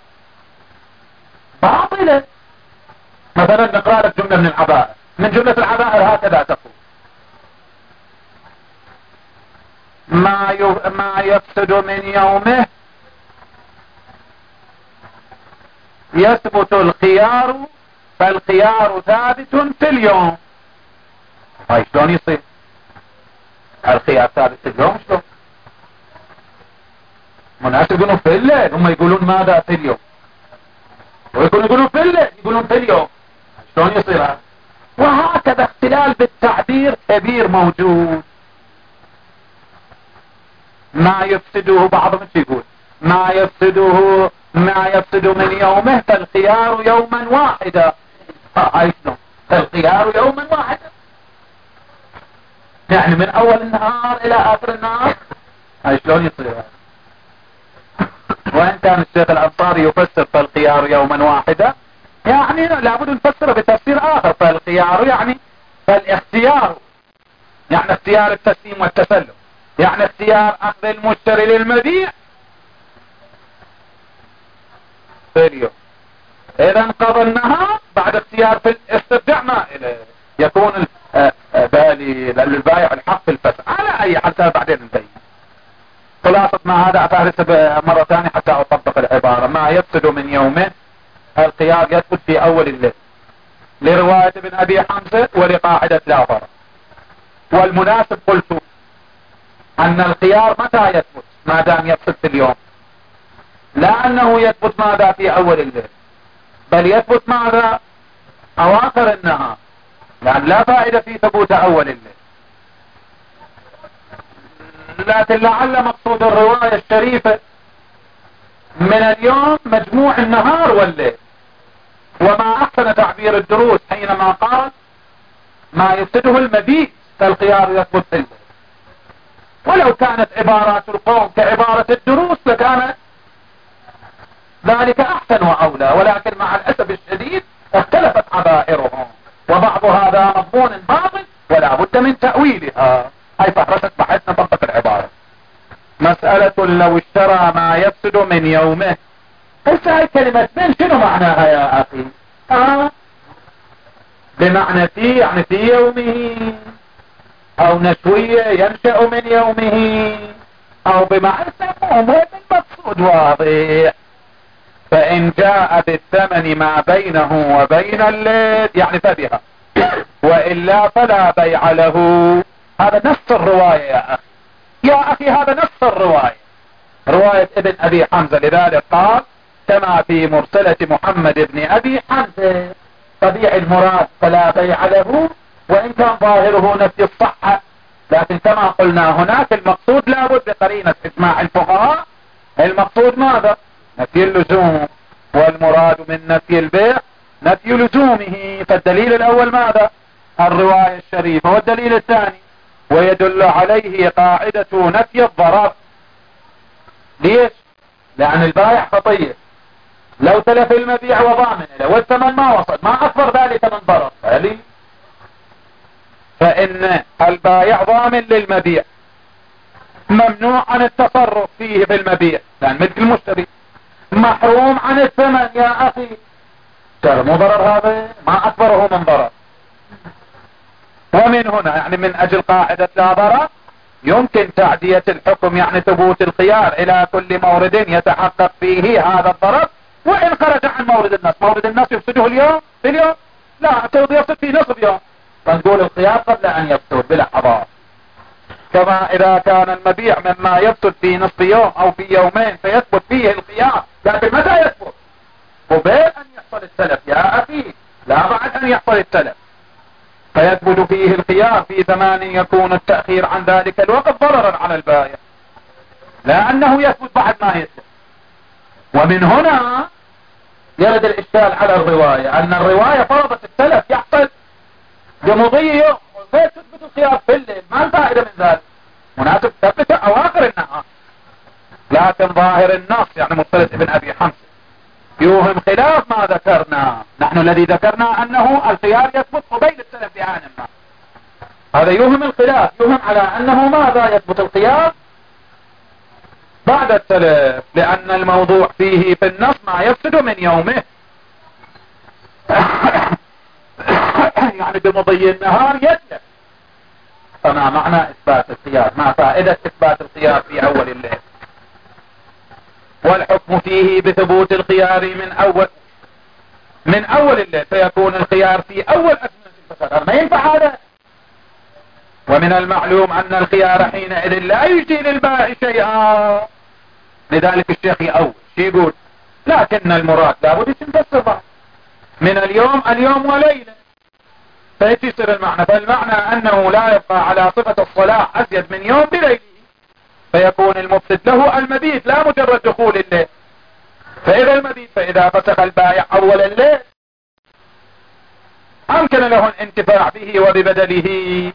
باطلة. مثلا نقرأ لك جملة من العبائر، من جملة العبائر هكذا تقول ما يفسد من يومه يثبت الخيار، فالخيار ثابت في اليوم. هاي شلون يصير الخيار ثابت في اليوم؟ شلون؟ مناس يقولون في الليل، هم يقولون ماذا في اليوم، ويقولون في الليل يقولون في اليوم. شلون يصير هذا؟ وهكذا اختلال بالتعبير كبير موجود. ما يفسده بعضهم يقول ما يفسد من يومه فالخيار يوما واحدا. هاي شلون فالخيار يوما واحدا؟ يعني من اول النهار الى اخر النهار؟ هاي شلون يصير هذا؟ وان كان الشيخ الانصاري يفسر فالخيار يوما واحدا، يعني لابد نفسره بتفسير اخر. فالخيار يعني فالاختيار، يعني اختيار التسليم والتسلم، يعني اختيار اخذ المشتري للمبيع في اليوم. اذا انقضى النهار بعد اختيار في الاستبداع ما يكون بالي للبائع الحق في الفسخ. على اي حال بعدين نبين خلاصة ما هذا. افهرس مرة ثانية حتى اطبق العبارة. ما يفسد من يومه الخيار يثبت في اول الليل لرواية ابن ابي حمزة ولقاعدة لا فرق. والمناسب قلت ان الخيار متى يثبت؟ ما دام يفسد في اليوم، لا انه يثبت ماذا في اول الليل، بل يثبت ماذا اواخر النهار، لان لا فائدة في ثبوت اول الليل. لكن لعل مقصود الرواية الشريفة من اليوم مجموع النهار والليل. وما احسن تعبير الدروس حينما قال ما يفسده المبيت فالخيار يثبت في الليل. ولو كانت عبارات القوم كعبارة الدروس لكان ذلك احسن واولى، ولكن مع الاسف الشديد اختلفت عبائرهم، وبعض هذا مضمون باطل ولا بد من تأويلها. هاي فهرست بحثنا طبق العبارة. مسألة لو اشترى ما يفسد من يومه. هاي كلمة من شنو معناها يا اخي؟ بمعنى في، يعني في يومه، او نشوية ينشأ من يومه، او بمعنى سموم. هذا المقصود واضح. فان جاء بالثمن ما بينه وبين الليل يعني فبها، وإلا فلا بيع له. هذا نص الرواية يا أخي، يا أخي هذا نص الرواية، رواية ابن أبي حمزة. لذلك قال كما في مرسلة محمد بن أبي حمزة طبيع المراد فلا بيع له، وإن كان ظاهره نفي الصحة. لكن كما قلنا هناك المقصود لابد بقرينة إجماع الفقهاء. المقصود ماذا؟ نفي اللزوم، والمراد من نفي البيع نفي لزومه. فالدليل الأول ماذا؟ الرواية الشريفة. والدليل الثاني ويدل عليه قاعدة نفي الضرر. ليش؟ لأن البائع خطية، لو تلف المبيع وضامن له والثمن ما وصل ما أكبر ذلك من ضرر. فإن البائع ضامن للمبيع، ممنوع عن التصرف فيه بالمبيع لأن ملك المشتري، محروم عن الثمن يا أخي. ترى مو ضرر هذا، ما أكبره من ضرر. ومن هنا يعني من أجل قاعدة لا ضرر يمكن تعدية الحكم يعني ثبوت الخيار الى كل مورد يتحقق فيه هذا الضرر، وان خرج عن مورد النص. مورد النص يفسده اليوم في اليوم، لا يفسد في نصف يوم، فنقول الخيار قبل ان يفسد بلحظات. كما اذا كان المبيع مما يفسد في نصف يوم او في يومين فيثبت فيه الخيار، لكن متى يثبت؟ قبل ان يحصل التلف يا اخي، لا بعد ان يحصل التلف. فيثبت فيه الخيار في زمان يكون التأخير عن ذلك الوقت ضررا على البائع، لأنه يثبت بعد ما يثبت. ومن هنا يرد الإشكال على الرواية، أن الرواية فرضت التلف يحصل بمضي يوم، وكيف تثبت الخيار في الليل؟ ما الفائدة من ذلك؟ مناسب تثبت أواخر النهار. لكن ظاهر النص يعني مختلف ابن أبي حمزة يوهم خلاف ما ذكرنا. نحن الذي ذكرنا أنه الخيار يثبت قبيل التلف بآن ما، هذا يوهم الخلاف، يوهم على أنه ماذا يثبت الخيار بعد التلف، لأن الموضوع فيه في النص ما يفسد من يومه. يعني بمضي النهار يتلف. فما معنى إثبات الخيار؟ ما فائدة إثبات الخيار في أول الليل؟ والحكم فيه بثبوت الخيار من أول الليل، فيكون الخيار في أول أزمنة الفساد، ما ينفع هذا. ومن المعلوم أن الخيار حينئذ لا يجدي للبائع شيئا، لذلك الشيخ أول يقول لكن المراد لابد ينفسر من اليوم وليلة، فيصير المعنى. فالمعنى أنه لا يبقى على صفة الصلاة أزيد من يوم بليله، فيكون المفسد له المبيت لا مجرد دخول الليل. فإذا المبيت فإذا فسخ البائع أول الليل أمكن له الانتفاع به وببدله.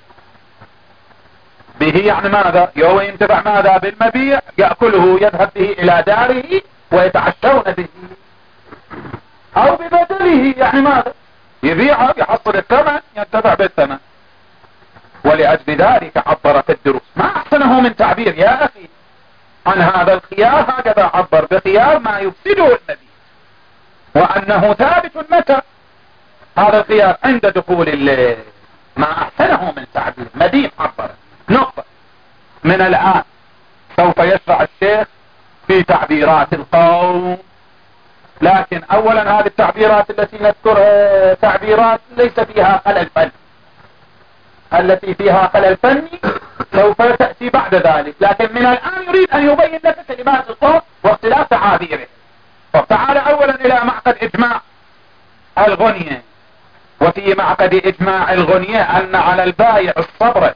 به يعني ماذا؟ يوم ينتفع ماذا؟ بالمبيع، يأكله يذهب به إلى داره ويتعشون به. أو ببدله يعني ماذا؟ يبيعه يحصل الثمن ينتفع بالثمن. ولأجل ذلك عبرت الدروس ما أحسنه من تعبير يا أخي عن هذا الخيار، هكذا عبر بخيار ما يفسده المبيت، وأنه ثابت متى هذا الخيار؟ عند دخول الليل. ما أحسنه من تعبير مدين عبر. نقطة. من الآن سوف يشرع الشيخ في تعبيرات القوم، لكن أولا هذه التعبيرات التي نذكرها تعبيرات ليس فيها خلل فني، التي فيها خلل فني سوف تأتي بعد ذلك، لكن من الآن يريد أن يبين لك كلمات القوم واختلاف تعابيره. فتعال أولا إلى معقد إجماع الغنية. وفي معقد إجماع الغنية أن على البائع الصبر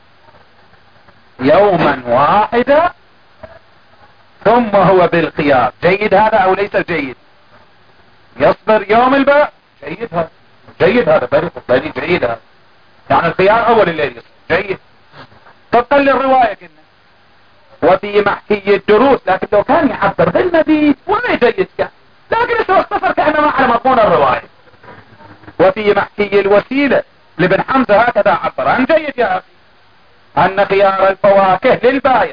يوما واحدا ثم هو بالخيار. جيد هذا أو ليس جيد؟ يصبر يوم البيع، جيد هذا، جيد هذا، بل جيد هذا، يعني الخيار أول الليل يصبر، جيد. طبقا للرواية كنا. وفي محكي الدروس، لكن لو كان يعبر بالمبيت وما جيد كان، لكن اسمه اختصر كأنما على مضمون الرواية. وفي محكي الوسيلة لابن حمزة هكذا عبر عن جيد يا أخي، أن خيار الفواكه للبايع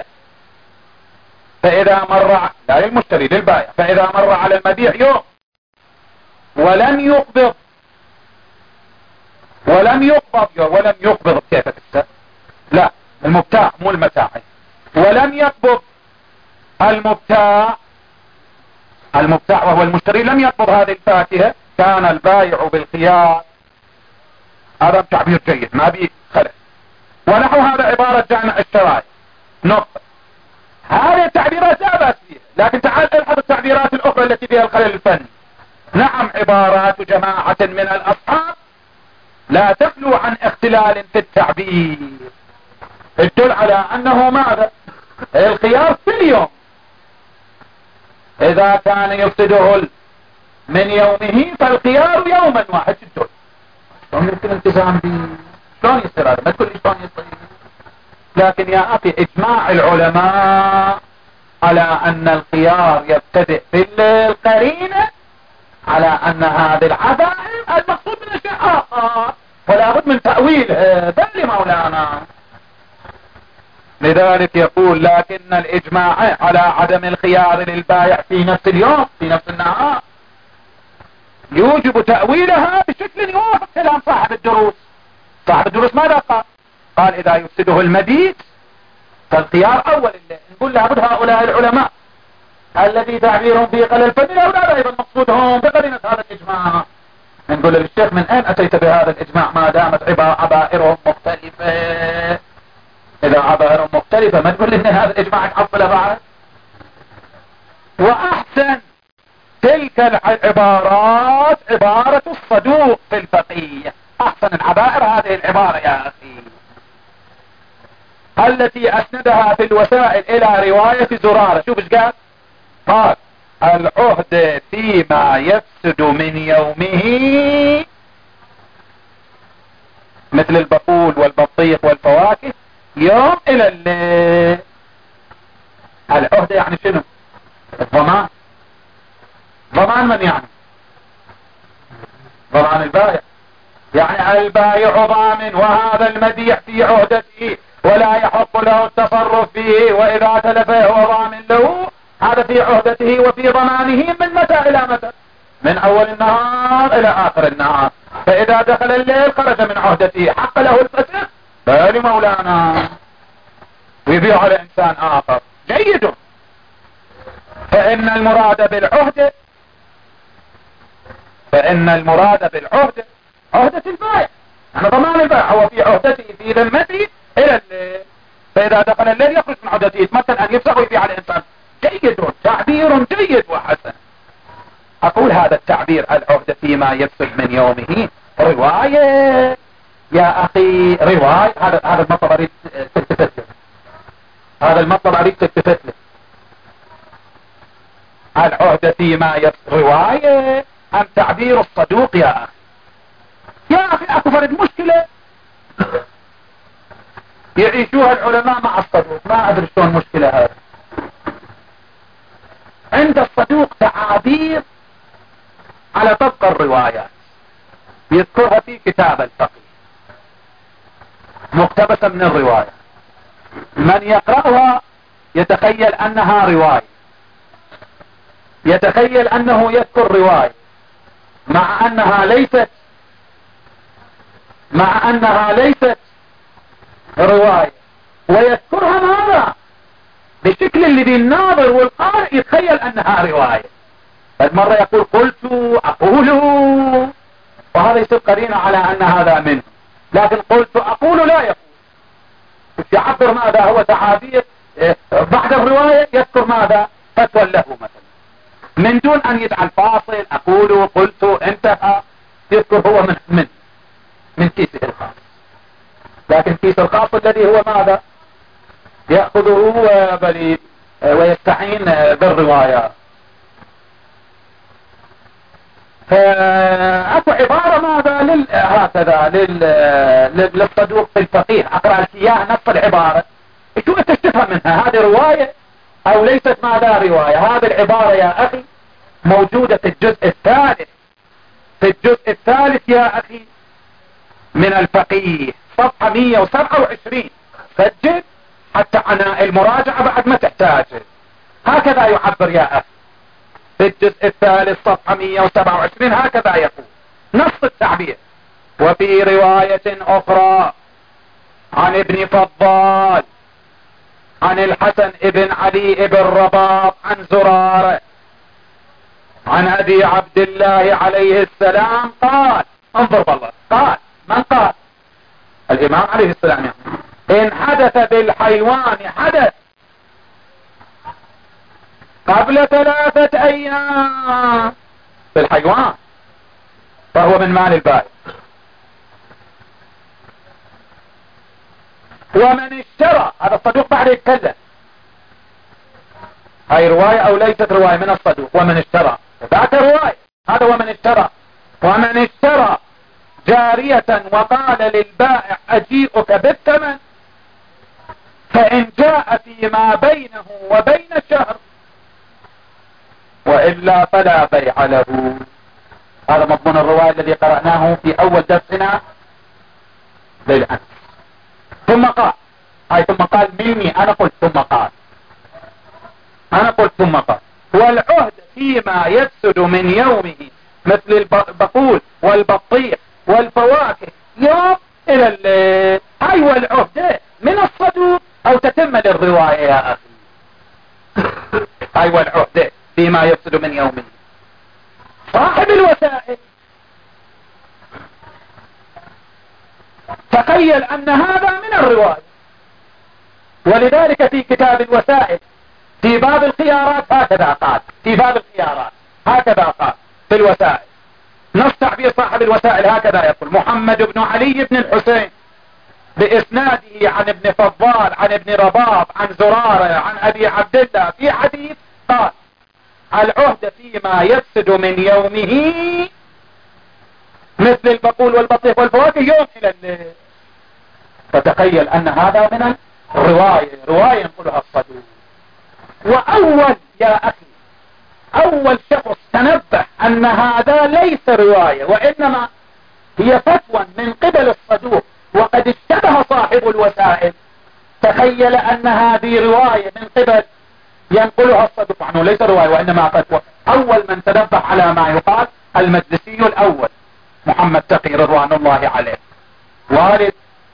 فإذا مر، لا للمشتري، للبايع، فإذا مر على المبيع يوم ولم يقبض كيف تستر؟ لا، المبتاع مو المتاع. ولم يقبض المبتاع وهو المشتري لم يقبض هذه الفاكهة، كان البايع بالخيار. هذا تعبير جيد ما بيه خلل. ونحو هذا عبارة جامع الشرائع. نقطة. هذه التعبيرات لا بأس فيها، لكن تعال الحظ التعبيرات الأخرى التي فيها الخلل الفني. نعم عبارات جماعة من الأصحاب لا تخلو عن اختلال في التعبير، تدل على أنه ماذا؟ الخيار في اليوم إذا كان يفسده من يومه فالخيار يوما واحد. تدل شلون يمكن التزام به؟ شلون يصير هذا؟ ما تقول لي شلون يصير. لكن يا أخي إجماع العلماء على أن الخيار يبتدئ في الليل قرينة على أن هذه العزائم المقصود من شيء آخر، ولا بد من تأويلها. بل مولانا لذلك يقول لكن الإجماع على عدم الخيار للبائع في نفس اليوم في نفس النهار يوجب تأويلها بشكل يوافق كلام صاحب الدروس. صاحب الدروس ماذا قال؟ قال إذا يفسده المبيت فالخيار أول اللي نقول لابد هؤلاء العلماء الذي تعبيرهم في قلل الفضل هؤلاء أيضا مقصودهم بقرينة هذا الإجماع. نقول للشيخ من أين أتيت بهذا الإجماع ما دامت عبائرهم مختلفة؟ إذا عبائرهم مختلفة ما تقول لنا هذا الإجماع تحصل بعد. وأحسن تلك العبارات عبارة الصدوق في الفقيه، أحسن العبائر هذه العبارة يا أخي التي أسندها في الوسائل إلى رواية زرارة. شوف ايش قال؟ قال العهد فيما يفسد من يومه مثل البقول والبطيخ والفواكه يوم إلى الليل. العهد يعني شنو؟ الضمان. ضمان من يعني؟ ضمان البائع. يعني البائع ضامن وهذا المبيع في عهدته ولا يحق له التصرف فيه، وإذا تلف هو ضامن له. هذا في عهدته وفي ضمانه من متى إلى متى؟ من أول النهار إلى آخر النهار. فإذا دخل الليل خرج من عهدته، حق له الفسخ بل مولانا ويبيع على إنسان آخر. جيد. فإن المراد بالعهد عهدة البائع، يعني ضمان البائع هو في عهدته في ذمته إلى الليل. فإذا دخل الليل يخرج من عهدته، يتمكن أن يفسخ ويبيع على الإنسان. جيد، تعبير جيد وحسن. أقول هذا التعبير العهد فيما يفسد من يومه رواية يا أخي، رواية. هذا المطلب أريد تلتفت له، هذا المطلب أريد تلتفت له. العهد فيما يفسد رواية أم تعبير الصدوق يا أخي؟ يا أخي أكو فرد مشكلة يعيشوها العلماء مع الصدوق، ما أدري شلون مشكلة هذا. عند الصدوق تعابير على طبق الروايات يذكرها في كتاب الفقيه مقتبسة من الرواية. من يقرأها يتخيل أنها رواية، يتخيل أنه يذكر رواية مع أنها ليست رواية، ويذكرها ماذا بشكل الذي الناظر والقارئ يتخيل أنها رواية. فالمرة يقول قلت أقول، وهذا يصير قرينة على أن هذا منه. لكن قلت أقول لا يقول، يعبر ماذا هو تعابير بعد الرواية، يذكر ماذا فتوى له مثلا من دون أن يجعل فاصل أقول قلت انتهى، يذكر هو من كيسه الخاص. لكن كيس الخاص الذي هو ماذا يأخذه ويستعين بالرواية. فأكو عبارة ماذا هكذا للصدوق في الفقيه، أقرأ لك إياها نص العبارة شو أنت تفهم منها، هذه رواية أو ليست ماذا رواية. هذه العبارة يا أخي موجودة في الجزء الثالث يا أخي من الفقيه صفحة 127. سجل حتى عناء المراجعة بعد ما تحتاج. هكذا يعبر يا أخي في الجزء الثالث صفحة 127، هكذا يقول نص التعبير: وفي رواية أخرى عن ابن فضال عن الحسن ابن علي ابن رباط عن زرارة عن أبي عبد الله عليه السلام قال، انظر بالله، قال من قال؟ الإمام عليه السلام يعني. إن حدث بالحيوان حدث قبل 3 أيام بالحيوان فهو من مال البائع. ومن اشترى، هذا الصدوق بعد يتكلم، هاي رواية او ليست رواية من الصدوق. ومن اشترى ذاك رواية، هذا ومن اشترى. ومن اشترى جارية وقال للبائع أجيئك بالثمن فإن جاء فيما بينه وبين الشهر وإلا فلا بيع له. هذا مضمون الرواية الذي قرأناه في أول درسنا بالأمس. ثم قال، ثم قال مني، أنا قلت ثم قال والعهد فيما يفسد من يومه مثل البقول والبطيخ والفواكه يوم إلى الليل. هاي والعهد من الصدوق او تتم للرواية يا اخي. ايوه العهدة فيما يفسد من يومه. صاحب الوسائل تخيل ان هذا من الرواية، ولذلك في كتاب الوسائل في باب الخيارات هكذا قال، في باب الخيارات هكذا قال في الوسائل، نص تعبير صاحب الوسائل هكذا يقول: محمد بن علي بن الحسين بإسناده عن ابن فضال عن ابن رباب عن زرارة عن أبي عبد الله في حديث قال: العهد فيما يفسد من يومه مثل البقول والبطيخ والفواكه يوم إلى الليل. فتخيل أن هذا من الرواية، رواية ينقلها الصدوق. وأول يا أخي أول شخص تنبه أن هذا ليس رواية وإنما هي فتوى من قبل الصدوق وقد اشتبه صاحب الوسائل، تخيل أن هذه رواية من قبل ينقلها الصدوق عنه ليس رواية وإنما فتوى. أول من تنبه على ما يقال المجلسي الأول محمد تقي رضوان الله عليه، والد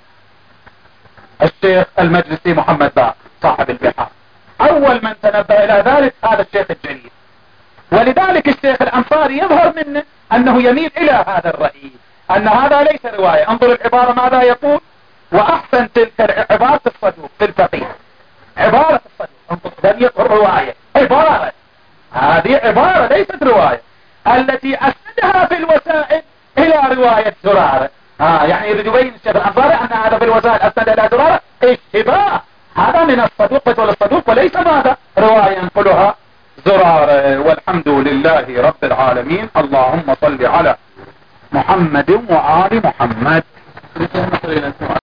الشيخ المجلسي محمد باقر صاحب البحار. أول من تنبه إلى ذلك هذا الشيخ الجليل، ولذلك الشيخ الأنصاري يظهر منه أنه يميل إلى هذا الرأي أن هذا ليس رواية. انظر العبارة ماذا يقول: وأحسن تلك عبارة الصدوق في الفقيه، عبارة الصدوق لم يقل رواية، عبارة، هذه عبارة ليست رواية، التي أسندها في الوسائل إلى رواية زرارة. يعني يريد يبين الشيخ الأنصاري أن هذا في الوسائل أسند إلى زرارة اشتباه، هذا من الصدوق فتوى الصدوق وليس ماذا رواية ينقلها زرارة. والحمد لله رب العالمين. اللهم صل على محمد وآل محمد.